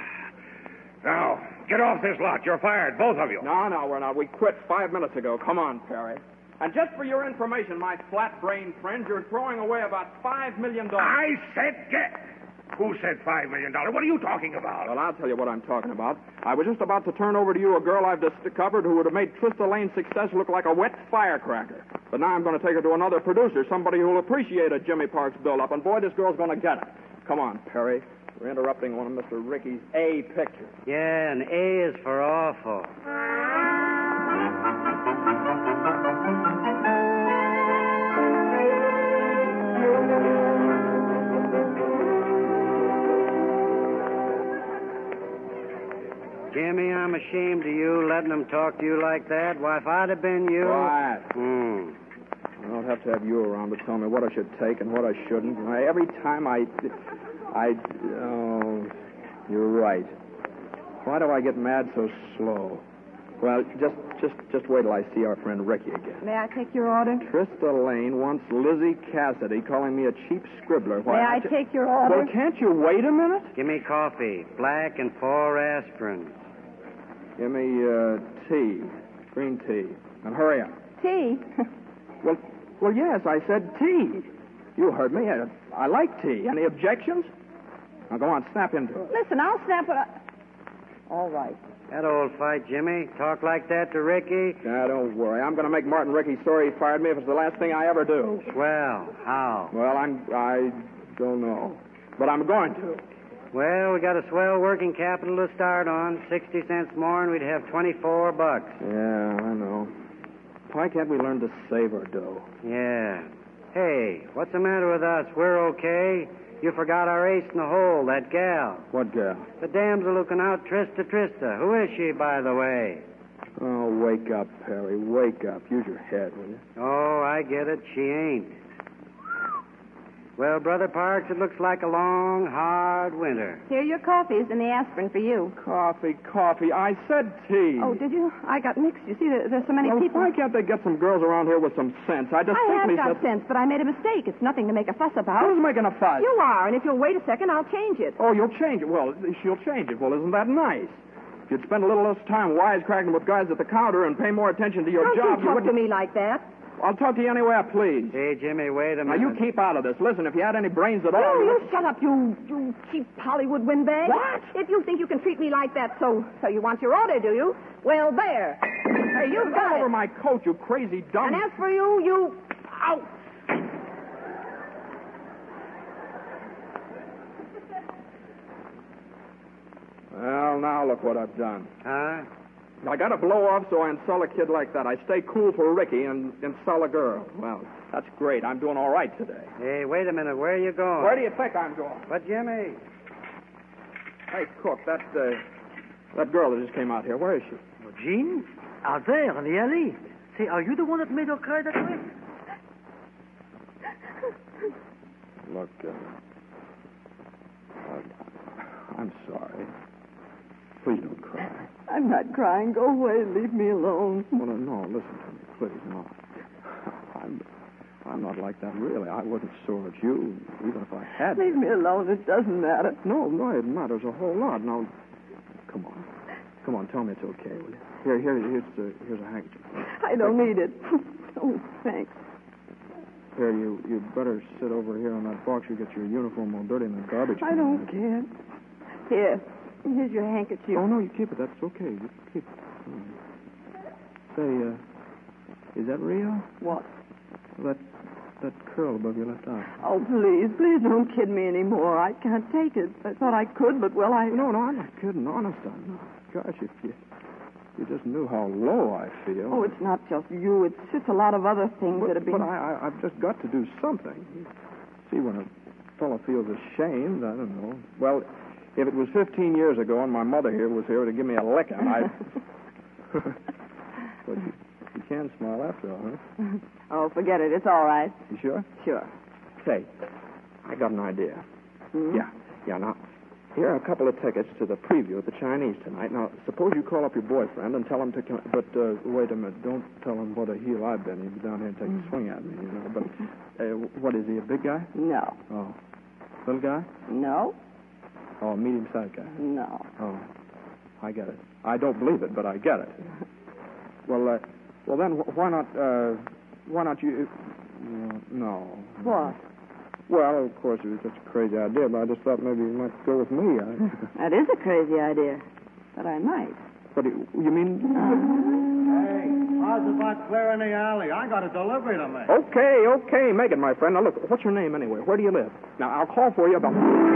Now, get off this lot. You're fired, both of you. No, no, we're not. We quit five minutes ago. Come on, Perry. And just for your information, my flat-brained friend, you're throwing away about five million dollars. I said get... Who said five million dollars? What are you talking about? Well, I'll tell you what I'm talking about. I was just about to turn over to you a girl I've discovered who would have made Trista Lane's success look like a wet firecracker. But now I'm going to take her to another producer, somebody who'll appreciate a Jimmy Parks build-up. And boy, this girl's going to get it. Come on, Perry. We're interrupting one of Mister Ricky's A pictures. Yeah, and A is for awful. Jimmy, I'm ashamed of you letting them talk to you like that. Why, if I'd have been you... Quiet. Hmm. I don't have to have you around to tell me what I should take and what I shouldn't. I, every time I... I... Oh, you're right. Why do I get mad so slow? Well, just just, just wait till I see our friend Ricky again. May I take your order? Trista Lane wants Lizzie Cassidy calling me a cheap scribbler. Why, May I ju- take your order? Well, can't you wait a minute? Give me coffee, black and four aspirin. Give me uh, tea, green tea, and hurry up. Tea? Well, well, yes, I said tea. You heard me. I, I like tea. Any objections? Now, go on, snap into it. Listen, I'll snap it up. All right. That old fight, Jimmy. Talk like that to Ricky. Now, don't worry. I'm going to make Martin Ricky sorry he fired me if it's the last thing I ever do. Well, how? Well, I'm... I don't know. But I'm going to. Well, we got a swell working capital to start on. Sixty cents more and we'd have twenty-four bucks. Yeah, I know. Why can't we learn to save our dough? Yeah. Hey, what's the matter with us? We're okay. You forgot our ace in the hole, that gal. What gal? The damsel who can out Trista Trista. Who is she, by the way? Oh, wake up, Perry. Wake up. Use your head, will you? Oh, I get it. She ain't. Well, Brother Parks, it looks like a long, hard winter. Here are your coffees and the aspirin for you. Coffee, coffee. I said tea. Oh, did you? I got mixed. You see, there, there's so many well, people. Why can't they get some girls around here with some sense? I I distinctly have got said... sense, but I made a mistake. It's nothing to make a fuss about. Who's making a fuss? You are, and if you'll wait a second, I'll change it. Oh, you'll change it. Well, she'll change it. Well, isn't that nice? If you'd spend a little less time wisecracking with guys at the counter and pay more attention to your Don't job, you talk wouldn't... to me like that. I'll talk to you any way I please. Hey, Jimmy, wait a Now, minute. you keep out of this. Listen, if you had any brains at all... No, you you would- shut up, you, you cheap Hollywood windbag. What? If you think you can treat me like that, so so you want your order, do you? Well, there. Hey, you Get got over it. my coat, you crazy dumb... And as for you, you... Ow! Well, now look what I've done. Huh? I got to blow off so I insult a kid like that. I stay cool for Ricky and insult a girl. Well, that's great. I'm doing all right today. Hey, wait a minute. Where are you going? Where do you think I'm going? But, Jimmy. Hey, Cook, that uh, that girl that just came out here, where is she? Oh, Jean? Out there in the alley. Say, are you the one that made her cry that way? Look, uh, uh, I'm sorry. Please don't cry. I'm not crying. Go away. Leave me alone. No, no, no, listen to me, please, no. I'm, I'm not like that, really. I wasn't sore at you, even if I had. Leave me alone. It doesn't matter. No, no, it matters a whole lot. Now, come on. Come on, tell me it's okay, will you? Here, here, here's, uh, here's a handkerchief. I don't need it. Oh, thanks. Here, you, you better sit over here on that box. You get your uniform all dirty in the garbage I can. don't care. Here. Here's your handkerchief. Oh, no, you keep it. That's okay. You keep it. Oh. Say, uh, is that real? What? That that curl above your left eye. Oh, please, please don't kid me anymore. I can't take it. I thought I could, but, well, I... No, no, I'm not kidding. Honest, I'm not. Gosh, if you, you just knew how low I feel. Oh, it's not just you. It's just a lot of other things But, that have been... but I, I, I've just got to do something. See, when a fellow feels ashamed, I don't know. Well, if it was fifteen years ago and my mother here was here to give me a licking, I'd... But you, you can smile after all, huh? Oh, forget it. It's all right. You sure? Sure. Say, I got an idea. Hmm? Yeah, yeah, now, here are a couple of tickets to the preview at the Chinese tonight. Now, suppose you call up your boyfriend and tell him to come... But, uh, wait a minute. Don't tell him what a heel I've been. He'd be down here and take a swing at me, you know. But, uh, what is he, a big guy? No. Oh. Little guy? No. Oh, a medium-sized guy? No. Oh, I get it. I don't believe it, but I get it. Well, uh, well then, wh- why not, uh, why not you... Uh, no. What? Well, of course, it was just a crazy idea, but I just thought maybe you might go with me. I... That is a crazy idea, but I might. What do you, you mean? Hey, how's about clearing the alley? I got a delivery to make. Okay, okay, make it, my friend. Now, look, what's your name anyway? Where do you live? Now, I'll call for you about...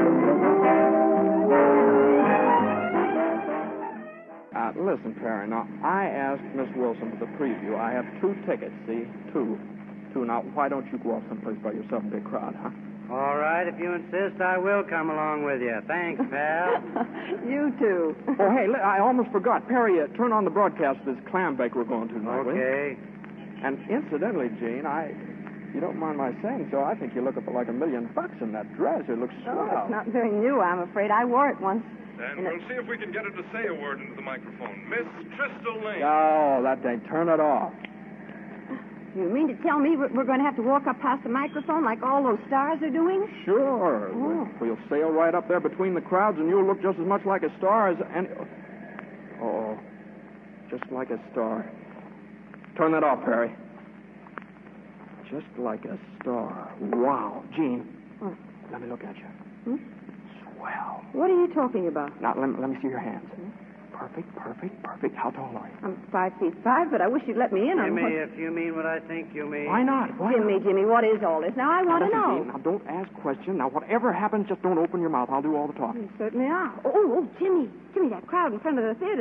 Uh, listen, Perry, now, I asked Miss Wilson for the preview. I have two tickets, see? Two. Two. Now, why don't you go off someplace by yourself and be a crowd, huh? All right, if you insist, I will come along with you. Thanks, pal. You too. Oh, hey, li- I almost forgot. Perry, uh, turn on the broadcast of this clam bake we're going to tonight, will you? Okay. And incidentally, Gene, I... You don't mind my saying so, I think you look like a million bucks in that dress. It looks swell. Oh, it's not very new, I'm afraid. I wore it once. And we'll see if we can get her to say a word into the microphone. Miss Trista Lane. Oh, that ain't. Turn it off. You mean to tell me we're, we're going to have to walk up past the microphone like all those stars are doing? Sure. Oh. We'll sail right up there between the crowds, and you'll look just as much like a star as any... Oh, just like a star. Turn that off, Perry. Just like a star. Wow. Gene, What? let me look at you. Hmm? Swell. What are you talking about? Now, let me, let me see your hands. Perfect, perfect, perfect. How tall are you? I'm five feet five, but I wish you'd let me in on Jimmy, what... if you mean what I think you mean. Why not? Why Jimmy, not? Jimmy, what is all this? Now, I want now, to listen, know. Gene, now, don't ask questions. Now, whatever happens, just don't open your mouth. I'll do all the talking. You certainly are. Oh, oh, oh, Jimmy. Jimmy, that crowd in front of the theater, them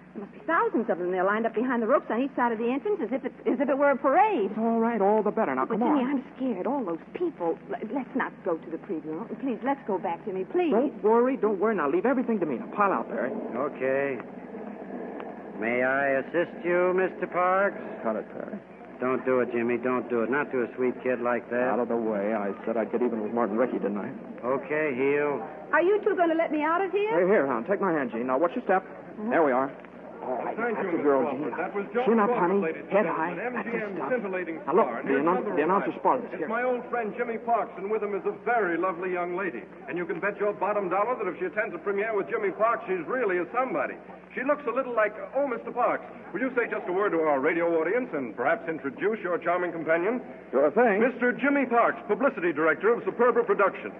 There must be thousands of them. They're lined up behind the ropes on each side of the entrance as if it, as if it were a parade. All right, all the better. Now, But, come Jimmy, on. I'm scared. All those people. L- Let's not go to the preview. Please, let's go back, Jimmy, please. Don't worry, don't worry. Now, leave everything to me. Now, pile out, Barry. Okay. May I assist you, Mister Parks? Cut it, Barry. Don't do it, Jimmy. Don't do it. Not to a sweet kid like that. Out of the way. I said I'd get even with Martin Ricky, didn't I? Okay, heel. Are you two going to let me out of here? Hey, here, hon. Take my hand, Gene. Now, watch your step. There we are. All right, Thank that's you, the Mister girl, Crawford. Gene. That was Joe Chin up, Crawford, honey. ladies and Head gentlemen, high. That's M G the M's stuff. scintillating Now, look, star. the, Here's annou- another the announcer arrival. spotted us. It's Here. my old friend Jimmy Parks, and with him is a very lovely young lady. And you can bet your bottom dollar that if she attends a premiere with Jimmy Parks, she's really a somebody. She looks a little like, oh, Mister Parks, will you say just a word to our radio audience and perhaps introduce your charming companion? Sure thing. Mister Jimmy Parks, publicity director of Superba Productions.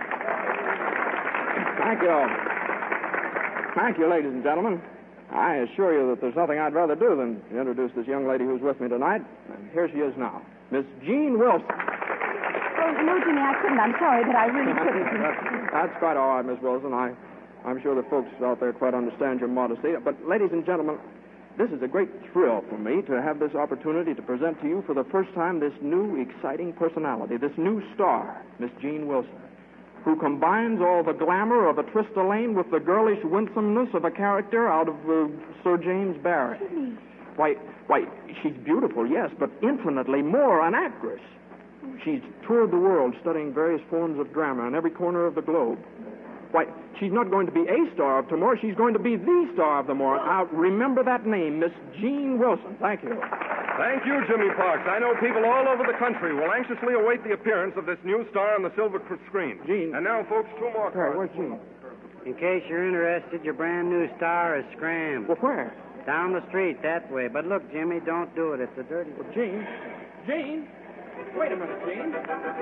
Thank you. Thank you, ladies and gentlemen. I assure you that there's nothing I'd rather do than introduce this young lady who's with me tonight. And here she is now, Miss Jean Wilson. Oh, no, Jimmy, I couldn't. I'm sorry, but I really couldn't. That's quite all right, Miss Wilson. I, I'm sure the folks out there quite understand your modesty. But, ladies and gentlemen, this is a great thrill for me to have this opportunity to present to you for the first time this new, exciting personality, this new star, Miss Jean Wilson, who combines all the glamour of a Trista Lane with the girlish winsomeness of a character out of uh, Sir James Barrie. Jimmy. Why, why, she's beautiful, yes, but infinitely more an actress. She's toured the world studying various forms of drama in every corner of the globe. Why, she's not going to be a star of tomorrow, she's going to be the star of tomorrow. Now, remember that name, Miss Jean Wilson. Thank you. Thank you, Jimmy Parks. I know people all over the country will anxiously await the appearance of this new star on the silver cr- screen. Gene. And now, folks, two more Barry, cards. where's Jean? In case you're interested, your brand new star is scrammed. Well, where? Down the street, that way. But look, Jimmy, don't do it. It's a dirty... Well, Jean. Jean. Wait a minute, Jean.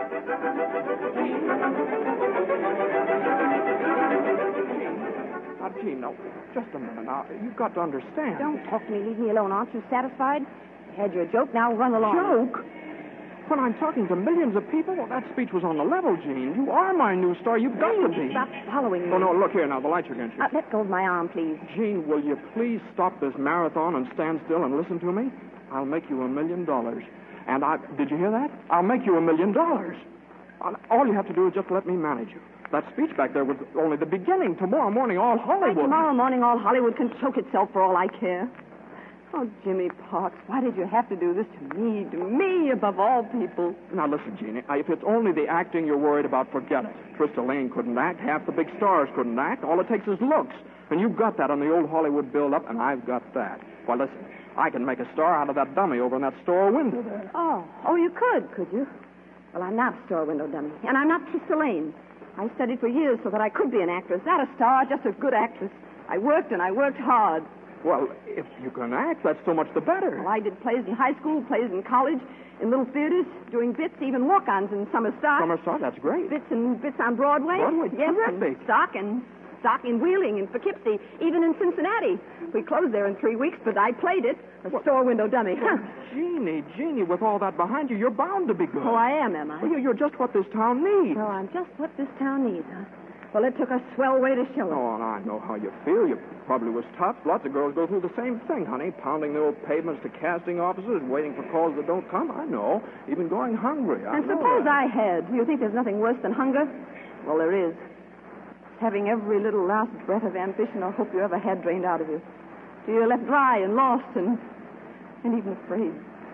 Now, Jean, now, just a minute. Now, you've got to understand. Don't talk to me. Leave me alone. Aren't you satisfied? You had your joke. Now run along. Joke? When I'm talking to millions of people, well, that speech was on the level, Jean. You are my new star. You've got to be. Stop following me. Oh, no, look here now. The lights are against you. Uh, let go of my arm, please. Jean, will you please stop this marathon and stand still and listen to me? I'll make you a million dollars. And I... Did you hear that? I'll make you a million dollars. All you have to do is just let me manage you. That speech back there was only the beginning. Tomorrow morning, all Hollywood... Why, tomorrow morning, all Hollywood can choke itself for all I care. Oh, Jimmy Parks, why did you have to do this to me, to me, above all people? Now, listen, Jeannie, if it's only the acting you're worried about, forget it. Trista Lane couldn't act. Half the big stars couldn't act. All it takes is looks. And you've got that on the old Hollywood build-up, and I've got that. Well, listen, I can make a star out of that dummy over in that store window there. Oh, oh, you could, could you? Well, I'm not a store window dummy, and I'm not Trista Lane. I studied for years so that I could be an actress. Not a star, just a good actress. I worked, and I worked hard. Well, if you can act, that's so much the better. Well, I did plays in high school, plays in college, in little theaters, doing bits, even walk-ons in summer stock. Summer stock, that's great. Bits and bits on Broadway. Broadway, yes, terrific. and stock and stock in Wheeling and Poughkeepsie, even in Cincinnati. We closed there in three weeks, but I played it, a what? store window dummy. Well, Jeannie, Jeannie, with all that behind you, you're bound to be good. Oh, I am, am I? Well, you're just what this town needs. Oh, I'm just what this town needs, huh? Well, it took a swell way to show it. Oh, and I know how you feel. You probably was tough. Lots of girls go through the same thing, honey. Pounding the old pavements to casting offices, waiting for calls that don't come. I know. Even going hungry. I and know suppose that. I had. Do you think there's nothing worse than hunger? Well, there is. It's having every little last breath of ambition or hope you ever had drained out of you. So you're left dry and lost and and even afraid.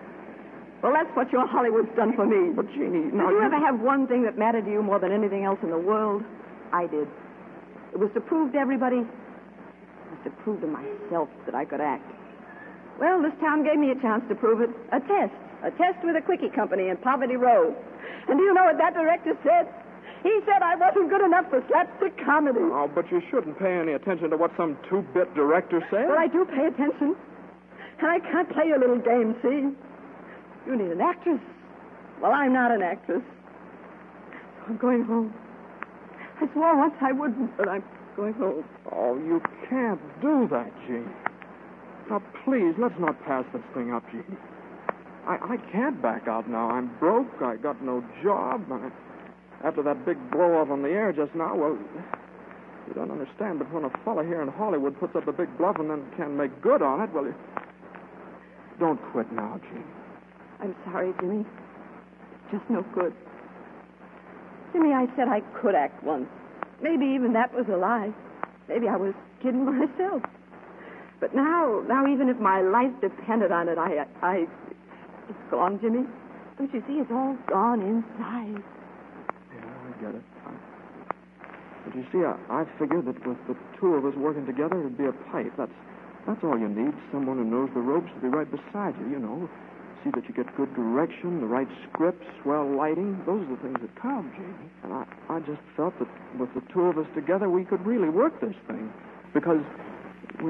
Well, that's what your Hollywood's done for me. But, Jeannie, Did now you you... ever have one thing that mattered to you more than anything else in the world? I did. It was to prove to everybody, it was to prove to myself that I could act. Well, this town gave me a chance to prove it. A test. A test with a quickie company in Poverty Row. And do you know what that director said? He said I wasn't good enough for slapstick comedy. Oh, but you shouldn't pay any attention to what some two-bit director says. Well, I do pay attention. And I can't play your little game, see? You need an actress. Well, I'm not an actress. I'm going home. I swore once I wouldn't, but I'm going home. Oh, you can't do that, Jean. Now, please, let's not pass this thing up, Jean. I, I can't back out now. I'm broke. I got no job. I, after that big blow-off on the air just now, well, You don't understand, but when a fella here in Hollywood puts up a big bluff and then can't make good on it, well, you... Don't quit now, Jean. I'm sorry, Jimmy. It's just no good. Jimmy, I said I could act once. Maybe even that was a lie. Maybe I was kidding myself. But now, now even if my life depended on it, I, I, it's gone, Jimmy. Don't you see? It's all gone inside. Yeah, I get it. I, but you see, I, I figured that with the two of us working together, it'd be a pipe. That's, that's all you need. Someone who knows the ropes to be right beside you, you know. See that you get good direction, the right script, swell lighting. Those are the things that count, Jamie. And I, I just felt that with the two of us together, we could really work this thing. Because we...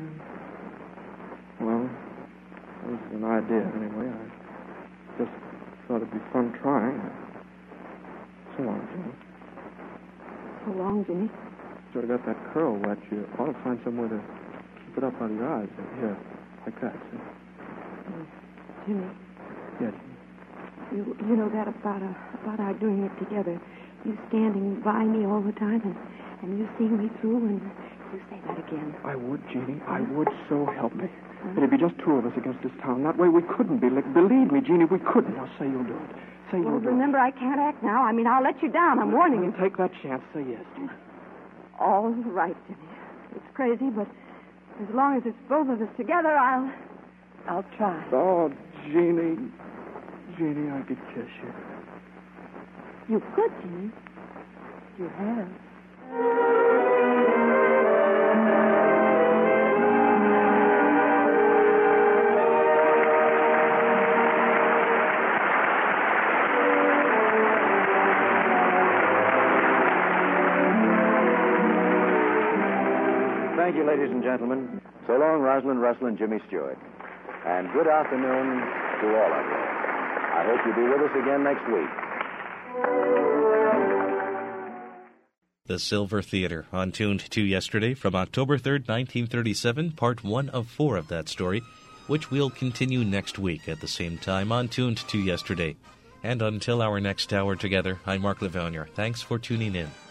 Well, that was an idea, anyway. I just thought it'd be fun trying. So long, Jimmy. So long, Jimmy. Sort of got that curl wet. You ought to find somewhere to keep it up on your eyes. Here, like that, see? Oh, Jimmy. Yeah, Jimmy. You, you know that about, uh, about our doing it together. You standing by me all the time, and, and you seeing me through, and you say that again. I would, Jeannie. I would, so help me. Huh? It'd be just two of us against this town. That way we couldn't be licked. Believe me, Jeannie, we couldn't. Now say you'll do it. Say well, you'll do remember, it. I can't act now. I mean, I'll let you down. I'm warning you. Take that chance. Say yes, Jeannie. All right, Jimmy. It's crazy, but as long as it's both of us together, I'll... I'll try. Oh, Jeannie. Jeannie, I could kiss you. You could, Jimmy. You have. Thank you, ladies and gentlemen. So long, Rosalind Russell and Jimmy Stewart. And good afternoon to all of you. I hope you'll be with us again next week. The Silver Theater, on Tuned to Yesterday from October third, nineteen thirty-seven, part one of four of that story, which we'll continue next week at the same time on Tuned to Yesterday. And until our next hour together, I'm Mark Lavounier. Thanks for tuning in.